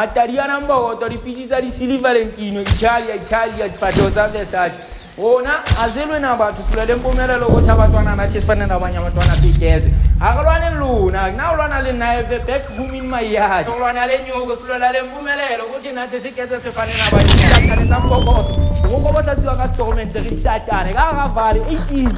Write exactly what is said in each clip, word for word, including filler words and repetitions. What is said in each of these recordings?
Atariana mbogo to ripitiza risili Valentino Italia Italia patoza Versace ona azelwe na bathu kulele mpumela lokho thabatwana nathi sifana nabanye abantwana bigeze akalwane luna nawulwana le naye back home in my yard ulwana le nyuko silwana le mpumelelo ukuthi nathi sigeze sifana nabanye isathane sambogo ngoba bathathiwa ka storment risatane kakavali eighteen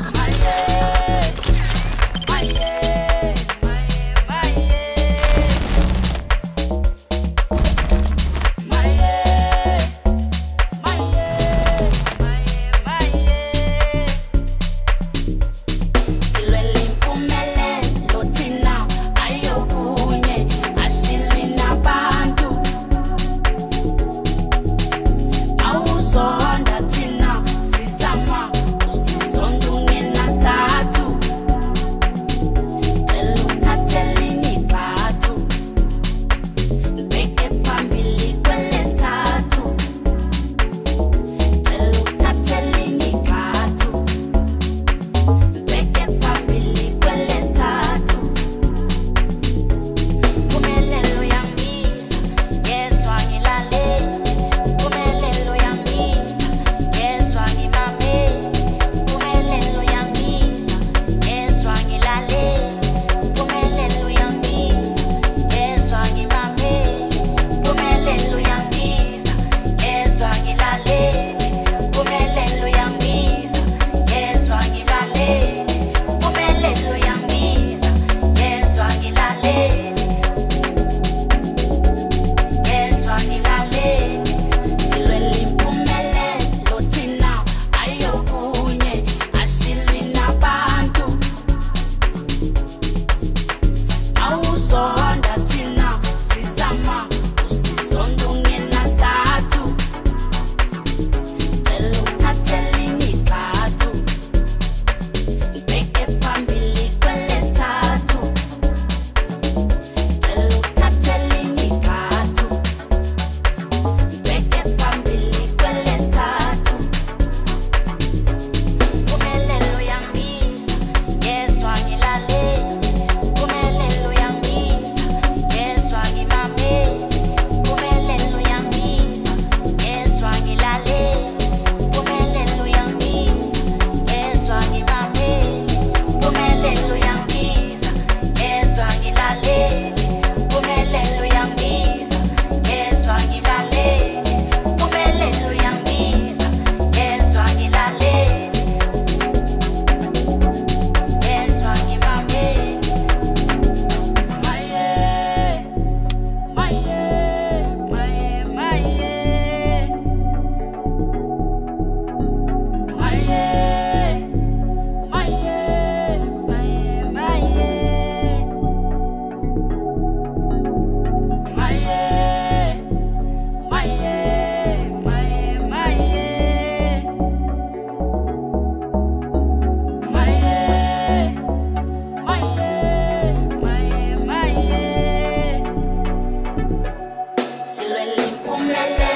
Silwele mpumele